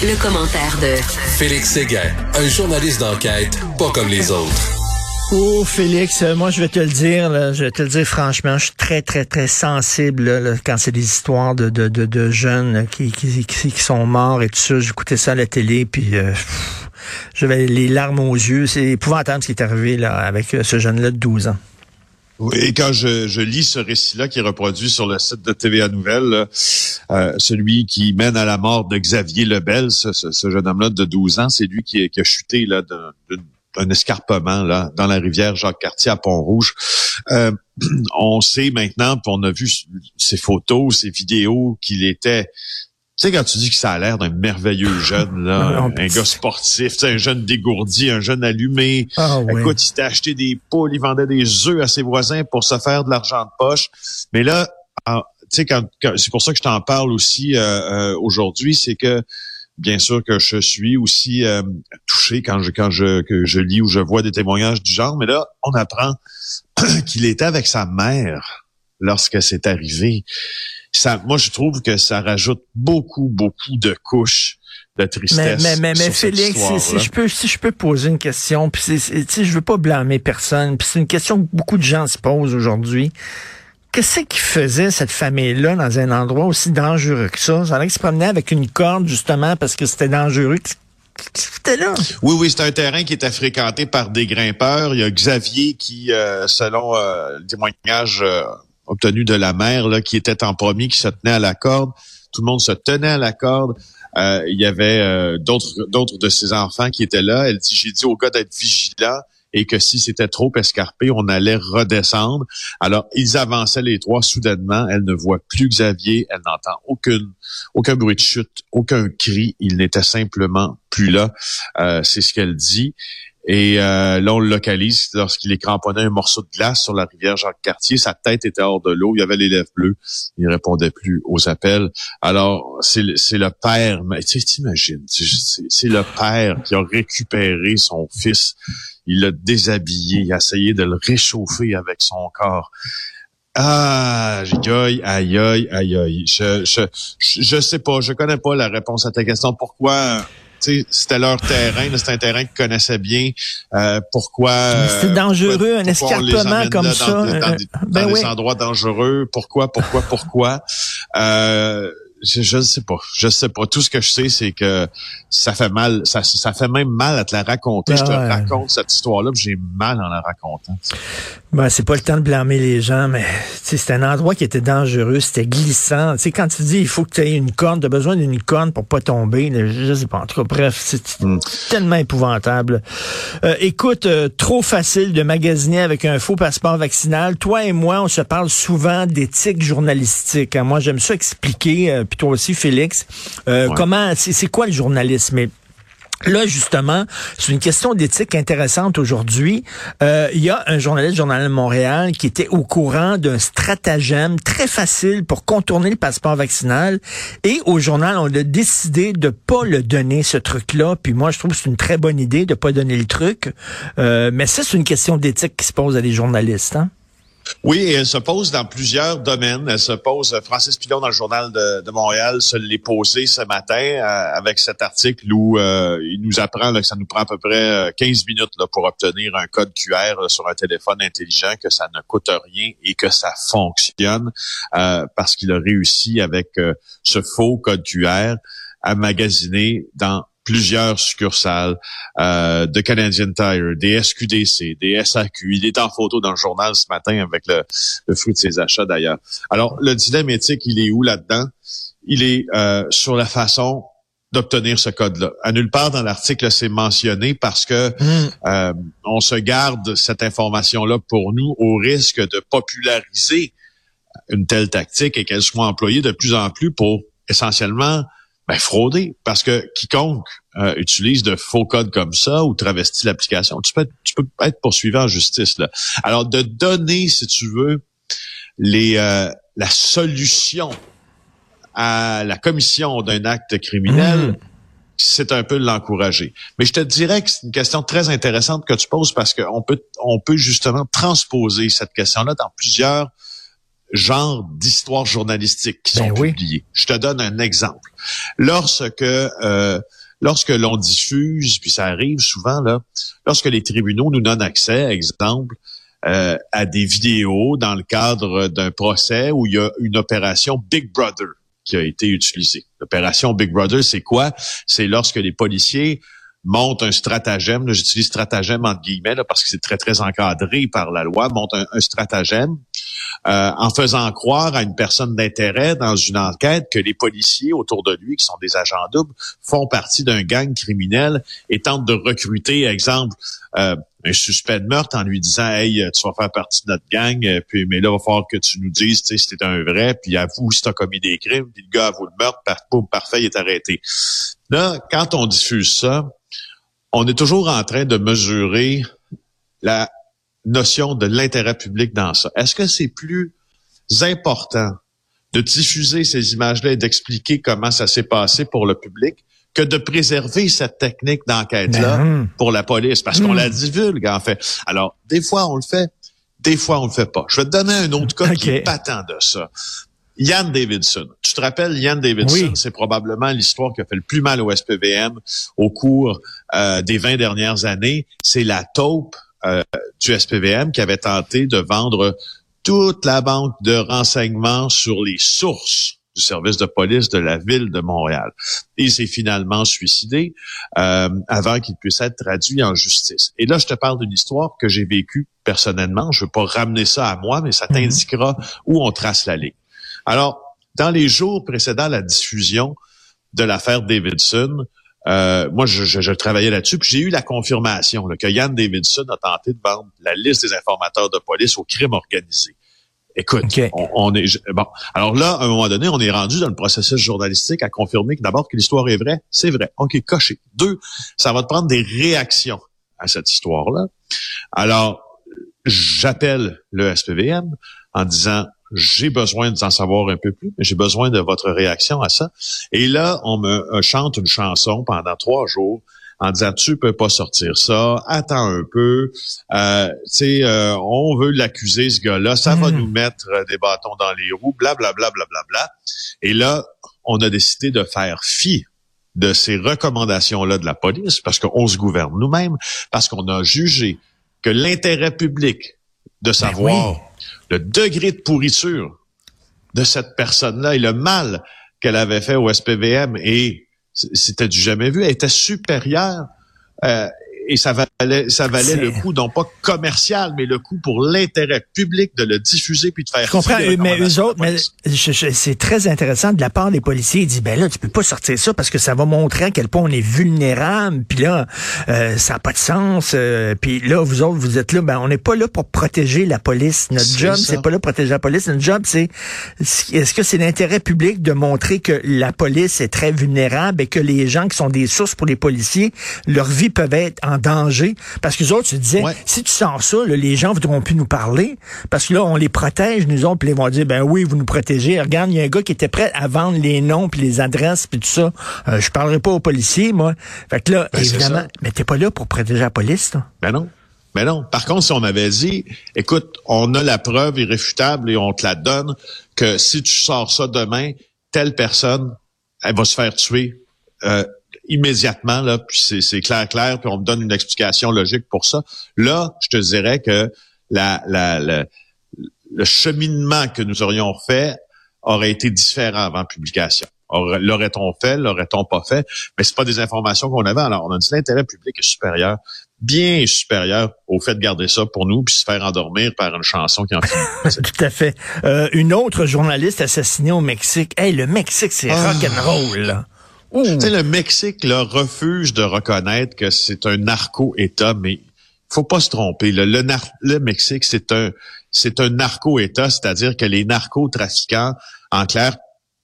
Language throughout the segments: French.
Le commentaire de Félix Séguin, un journaliste d'enquête pas comme les autres. Oh Félix, moi je vais te le dire, là, je vais te le dire franchement, je suis très très très sensible là, quand c'est des histoires de jeunes là, qui sont morts et tout ça. J'écoutais ça à la télé puis j'avais les larmes aux yeux. C'est épouvantable ce qui est arrivé là avec ce jeune-là de 12 ans. Oui, et quand je lis ce récit-là qui est reproduit sur le site de TVA Nouvelles, celui qui mène à la mort de Xavier Lebel, ce jeune homme-là de 12 ans, c'est lui qui a chuté là d'un escarpement là dans la rivière Jacques-Cartier à Pont-Rouge. On sait maintenant, puis on a vu ces photos, ces vidéos qu'il était... Tu sais, quand tu dis que ça a l'air d'un merveilleux jeune, là, un gars sportif, tu sais, un jeune dégourdi, un jeune allumé. Oui. Écoute, il s'était acheté des poules, il vendait des œufs à ses voisins pour se faire de l'argent de poche. Mais là, tu sais, c'est pour ça que je t'en parle aussi aujourd'hui, c'est que bien sûr que je suis aussi touché quand je lis ou je vois des témoignages du genre, mais là, on apprend qu'il était avec sa mère lorsque c'est arrivé. Moi, je trouve que ça rajoute beaucoup de couches de tristesse. Mais Félix, si je peux poser une question, puis je veux pas blâmer personne, puis c'est une question que beaucoup de gens se posent aujourd'hui. Qu'est-ce qui faisait cette famille-là dans un endroit aussi dangereux que ça? Ça allait se promener avec une corde, justement, parce que c'était dangereux. C'était là. Oui, c'est un terrain qui était fréquenté par des grimpeurs. Il y a Xavier qui, selon le témoignage obtenu de la mère, là, qui était en premier, qui se tenait à la corde. Tout le monde se tenait à la corde. Il y avait d'autres de ses enfants qui étaient là. Elle dit, j'ai dit au gars d'être vigilant et que si c'était trop escarpé, on allait redescendre. Alors, ils avançaient les trois soudainement. Elle ne voit plus Xavier. Elle n'entend aucun bruit de chute, aucun cri. Il n'était simplement plus là. C'est ce qu'elle dit. Et là, on le localise lorsqu'il est cramponné à un morceau de glace sur la rivière Jacques-Cartier. Sa tête était hors de l'eau. Il avait les lèvres bleues. Il ne répondait plus aux appels. Alors, c'est le père. Tu sais, t'imagines, c'est le père qui a récupéré son fils. Il l'a déshabillé. Il a essayé de le réchauffer avec son corps. Ah, aïe. Je sais pas. Je connais pas la réponse à ta question. Pourquoi... C'était leur terrain, c'était un terrain qu'ils connaissaient bien. Pourquoi c'était dangereux, un escarpement comme ça. Dans des endroits dangereux. Pourquoi? Je ne sais pas. Tout ce que je sais, c'est que ça fait mal. Ça fait même mal à te la raconter. Je te raconte cette histoire-là, puis j'ai mal en la racontant. C'est pas le temps de blâmer les gens, mais c'est un endroit qui était dangereux, c'était glissant. T'sais, quand tu dis il faut que tu aies une corde, tu as besoin d'une corde pour pas tomber. Je sais pas. En tout cas, bref, c'est tellement épouvantable. Écoute, trop facile de magasiner avec un faux passeport vaccinal. Toi et moi, on se parle souvent d'éthique journalistique. Moi, j'aime ça expliquer. Puis toi aussi, Félix, comment, c'est quoi le journalisme? Mais là, justement, c'est une question d'éthique intéressante aujourd'hui. Il y a un journaliste du Journal de Montréal qui était au courant d'un stratagème très facile pour contourner le passeport vaccinal. Et au journal, on a décidé de pas le donner, ce truc-là. Puis moi, je trouve que c'est une très bonne idée de pas donner le truc. Mais ça, c'est une question d'éthique qui se pose à des journalistes, hein? Oui, et elle se pose dans plusieurs domaines. Elle se pose, Francis Pilon dans le Journal de Montréal se l'est posé ce matin avec cet article où il nous apprend là, que ça nous prend à peu près 15 minutes là, pour obtenir un code QR là, sur un téléphone intelligent, que ça ne coûte rien et que ça fonctionne parce qu'il a réussi avec ce faux code QR à magasiner dans plusieurs succursales de Canadian Tire, des SQDC, des SAQ. Il est en photo dans le journal ce matin avec le fruit de ses achats d'ailleurs. Alors, le dilemme éthique, il est où là-dedans? Il est sur la façon d'obtenir ce code-là. À nulle part dans l'article, c'est mentionné parce que on se garde cette information-là pour nous au risque de populariser une telle tactique et qu'elle soit employée de plus en plus pour essentiellement frauder, parce que quiconque utilise de faux codes comme ça ou travestit l'application, tu peux être poursuivi en justice là. Alors de donner, si tu veux, la solution à la commission d'un acte criminel, c'est un peu l'encourager. Mais je te dirais que c'est une question très intéressante que tu poses parce qu'on peut justement transposer cette question-là dans plusieurs genre d'histoires journalistiques qui sont publiées. Je te donne un exemple. Lorsque l'on diffuse, puis ça arrive souvent, là, lorsque les tribunaux nous donnent accès, exemple, à des vidéos dans le cadre d'un procès où il y a une opération Big Brother qui a été utilisée. L'opération Big Brother, c'est quoi? C'est lorsque les policiers montent un stratagème, là, j'utilise stratagème entre guillemets là, parce que c'est très, très encadré par la loi, montent un stratagème en faisant croire à une personne d'intérêt dans une enquête que les policiers autour de lui, qui sont des agents doubles, font partie d'un gang criminel et tentent de recruter, exemple, un suspect de meurtre en lui disant « Hey, tu vas faire partie de notre gang, puis mais là, il va falloir que tu nous dises si t'es un vrai, puis avoue si t'as commis des crimes, puis le gars avoue le meurtre, boum, parfait, il est arrêté. » Là, quand on diffuse ça, on est toujours en train de mesurer la notion de l'intérêt public dans ça. Est-ce que c'est plus important de diffuser ces images-là et d'expliquer comment ça s'est passé pour le public que de préserver cette technique d'enquête-là pour la police? Parce qu'on la divulgue, en fait. Alors, des fois, on le fait, des fois, on le fait pas. Je vais te donner un autre cas qui est patent de ça. Ian Davidson. Tu te rappelles, Ian Davidson, c'est probablement l'histoire qui a fait le plus mal au SPVM au cours des 20 dernières années. C'est la taupe du SPVM qui avait tenté de vendre toute la banque de renseignements sur les sources du service de police de la ville de Montréal. Il s'est finalement suicidé avant qu'il puisse être traduit en justice. Et là, je te parle d'une histoire que j'ai vécue personnellement. Je veux pas ramener ça à moi, mais ça t'indiquera où on trace la ligne. Alors, dans les jours précédant la diffusion de l'affaire Davidson, moi, je travaillais là-dessus, puis j'ai eu la confirmation là, que Ian Davidson a tenté de vendre la liste des informateurs de police au crime organisé. Écoute, on est bon. Alors là, à un moment donné, on est rendu dans le processus journalistique à confirmer que d'abord que l'histoire est vraie, c'est vrai. OK, coché. 2, ça va te prendre des réactions à cette histoire-là. Alors, j'appelle le SPVM en disant j'ai besoin d'en savoir un peu plus, mais j'ai besoin de votre réaction à ça. Et là, on me chante une chanson pendant 3 jours en disant tu peux pas sortir ça, attends un peu, on veut l'accuser ce gars-là, ça va nous mettre des bâtons dans les roues, blablabla, blablabla. Et là, on a décidé de faire fi de ces recommandations-là de la police parce qu'on se gouverne nous-mêmes, parce qu'on a jugé que l'intérêt public de savoir le degré de pourriture de cette personne-là et le mal qu'elle avait fait au SPVM et c'était du jamais vu, elle était supérieure et ça valait le coût, non pas commercial, mais le coût pour l'intérêt public de le diffuser puis de faire. Je comprends, mais eux autres, c'est très intéressant de la part des policiers. Ils disent, ben là, tu peux pas sortir ça parce que ça va montrer à quel point on est vulnérable. Puis là, ça n'a pas de sens. Puis là, vous autres, vous êtes là, ben on n'est pas là pour protéger la police. Notre job, c'est pas là pour protéger la police. Notre job, c'est est-ce que c'est l'intérêt public de montrer que la police est très vulnérable et que les gens qui sont des sources pour les policiers, leur vie peut être en danger, parce que les autres se disaient, si tu sors ça, là, les gens voudront plus nous parler, parce que là, on les protège, nous autres, puis ils vont dire, ben oui, vous nous protégez. Regarde, il y a un gars qui était prêt à vendre les noms, puis les adresses, puis tout ça. Je parlerai pas aux policiers, moi. Fait que là, évidemment, mais t'es pas là pour protéger la police, là. Ben non. Mais non. Par contre, si on avait dit, écoute, on a la preuve irréfutable et on te la donne que si tu sors ça demain, telle personne, elle va se faire tuer, immédiatement, là, puis c'est clair, puis on me donne une explication logique pour ça. Là, je te dirais que le cheminement que nous aurions fait aurait été différent avant publication. L'aurait-on fait, l'aurait-on pas fait? Mais c'est pas des informations qu'on avait. Alors, on a dit l'intérêt public est supérieur, bien supérieur au fait de garder ça pour nous puis se faire endormir par une chanson qui en finit. Tout à fait. Une autre journaliste assassinée au Mexique. Hey, le Mexique, c'est rock'n'roll, là. Tu sais, le Mexique là, refuse de reconnaître que c'est un narco-État, mais faut pas se tromper. Le Mexique, c'est un narco-État, c'est-à-dire que les narcotrafiquants, en clair,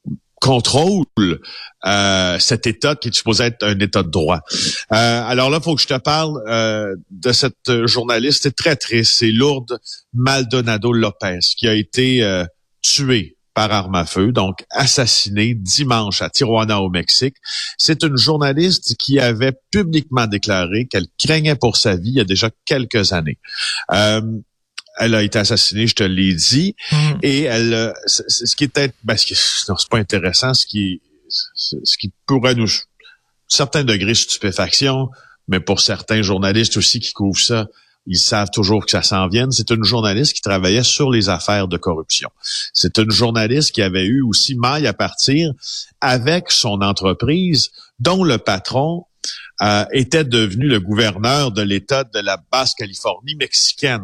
contrôlent cet État qui est supposé être un État de droit. Alors là, il faut que je te parle de cette journaliste. C'est très triste. C'est Lourdes Maldonado Lopez qui a été tuée par arme à feu, donc assassinée dimanche à Tijuana au Mexique. C'est une journaliste qui avait publiquement déclaré qu'elle craignait pour sa vie il y a déjà quelques années. elle a été assassinée, je te l'ai dit, et ce qui était, non, c'est pas intéressant, ce qui pourrait nous, certains degrés stupéfaction, mais pour certains journalistes aussi qui couvrent ça, ils savent toujours que ça s'en vienne. C'est une journaliste qui travaillait sur les affaires de corruption. C'est une journaliste qui avait eu aussi maille à partir avec son entreprise, dont le patron était devenu le gouverneur de l'État de la Basse-Californie mexicaine.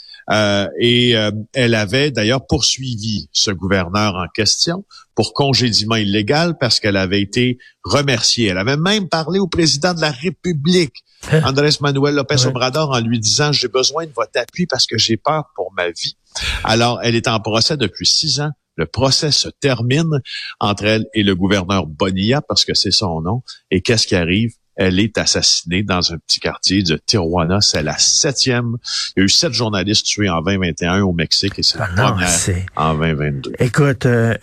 Elle avait d'ailleurs poursuivi ce gouverneur en question pour congédiement illégal parce qu'elle avait été remerciée. Elle avait même parlé au président de la République, Andrés Manuel López Obrador, en lui disant « J'ai besoin de votre appui parce que j'ai peur pour ma vie ». Alors, elle est en procès depuis 6 ans. Le procès se termine entre elle et le gouverneur Bonilla, parce que c'est son nom. Et qu'est-ce qui arrive? Elle est assassinée dans un petit quartier de Tijuana. C'est la 7e. Il y a eu 7 journalistes tués en 2021 au Mexique et c'est la première en 2022. Écoute,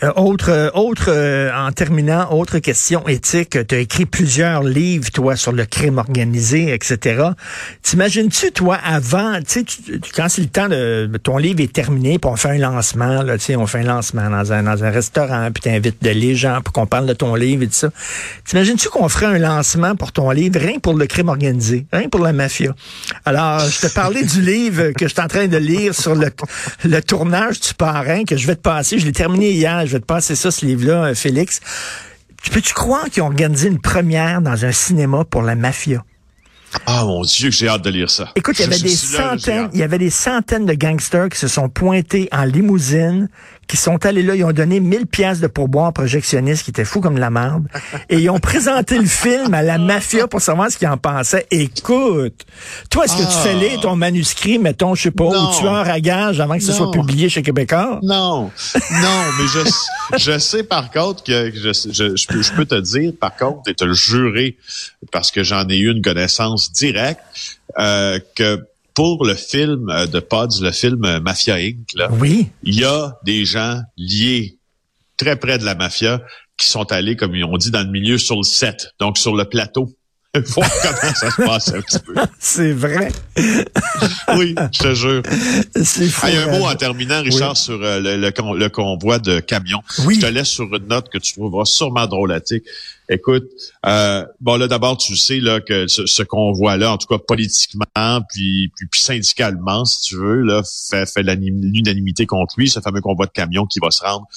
en terminant, autre question éthique. Tu as écrit plusieurs livres, toi, sur le crime organisé, etc. T'imagines-tu, toi, avant, tu sais, quand c'est le temps de ton livre est terminé, puis on fait un lancement, là, tu sais, on fait un lancement dans un restaurant, puis t'invites les gens pour qu'on parle de ton livre et tout ça. T'imagines-tu qu'on ferait un lancement pour ton livre, rien pour le crime organisé, rien pour la mafia. Alors, je te parlais du livre que je suis en train de lire sur le tournage du Parrain, que je vais te passer. Je l'ai terminé hier, je vais te passer ça, ce livre-là, Félix. Peux-tu croire qu'ils ont organisé une première dans un cinéma pour la mafia? Ah, mon Dieu, que j'ai hâte de lire ça. Écoute, il y avait des centaines de gangsters qui se sont pointés en limousine, qui sont allés là, ils ont donné 1000 piastres de pourboire projectionniste, qui était fou comme la merde, et ils ont présenté le film à la mafia pour savoir ce qu'ils en pensaient. Écoute, toi, est-ce que tu fais lire ton manuscrit, mettons, je sais pas, au tueur à gages avant que ce soit publié chez Québécois? Non, mais je sais par contre que je peux te dire, par contre, et te le jurer, parce que j'en ai eu une connaissance directe, que pour le film de Pods, le film Mafia Inc., là, il y a des gens liés très près de la mafia qui sont allés, comme on dit dans le milieu, sur le set, donc sur le plateau, voir comment ça se passe un petit peu. C'est vrai. Oui, je te jure. C'est fou. Il y a un mot en terminant, Richard, sur le convoi de camions. Je te laisse sur une note que tu trouveras sûrement drôlatique. Écoute, bon là d'abord tu sais là que ce convoi-là, en tout cas politiquement, puis syndicalement, si tu veux, là fait l'unanimité contre lui, ce fameux convoi de camions qui va se rendre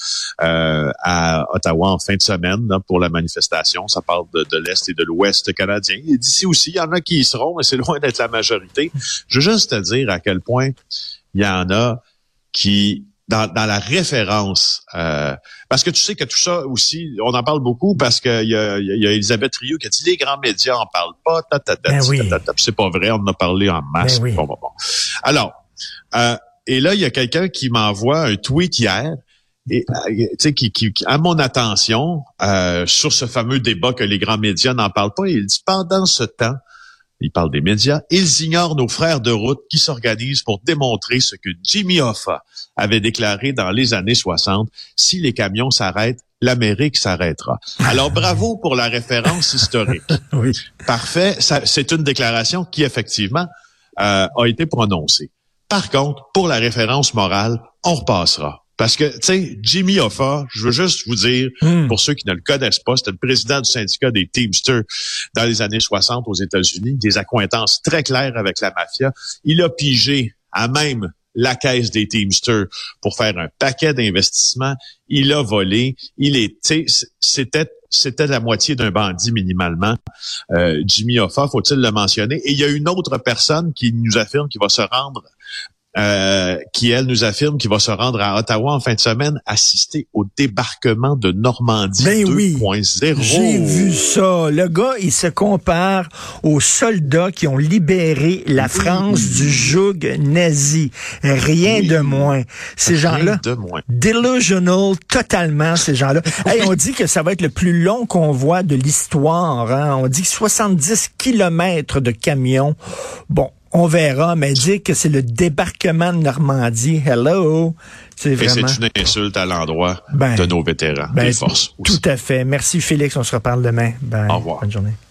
à Ottawa en fin de semaine là, pour la manifestation. Ça parle de l'Est et de l'Ouest canadien. Et d'ici aussi, il y en a qui y seront, mais c'est loin d'être la majorité. Je veux juste te dire à quel point il y en a qui dans la référence, parce que tu sais que tout ça aussi, on en parle beaucoup parce que il y a Elisabeth Rioux qui a dit les grands médias en parlent pas, c'est pas vrai, on en a parlé en masse. Bon. Alors, et là il y a quelqu'un qui m'envoie un tweet hier, et tu sais qui à mon attention sur ce fameux débat que les grands médias n'en parlent pas. Et il dit pendant ce temps. Il parle des médias. Ils ignorent nos frères de route qui s'organisent pour démontrer ce que Jimmy Hoffa avait déclaré dans les années 60. Si les camions s'arrêtent, l'Amérique s'arrêtera. Alors, bravo pour la référence historique. Oui. Parfait. C'est une déclaration qui, effectivement, a été prononcée. Par contre, pour la référence morale, on repassera. Parce que, tu sais, Jimmy Hoffa, je veux juste vous dire, pour ceux qui ne le connaissent pas, c'était le président du syndicat des Teamsters dans les années 60 aux États-Unis, des accointances très claires avec la mafia. Il a pigé à même la caisse des Teamsters pour faire un paquet d'investissements. Il a volé. C'était la moitié d'un bandit minimalement. Jimmy Hoffa, faut-il le mentionner. Et il y a une autre personne qui nous affirme qu'il va se rendre qui, elle, nous affirme qu'il va se rendre à Ottawa en fin de semaine, assister au débarquement de Normandie 2.0. J'ai vu ça. Le gars, il se compare aux soldats qui ont libéré la France du joug nazi. Rien de moins. Ces gens-là, delusional totalement, ces gens-là. Hey, on dit que ça va être le plus long convoi de l'histoire. Hein? On dit 70 kilomètres de camions. Bon, on verra, mais dire que c'est le débarquement de Normandie, hello, c'est vraiment... Et c'est une insulte à l'endroit de nos vétérans des forces. Tout à fait. Merci Félix, on se reparle demain. Bye. Au revoir. Bonne journée.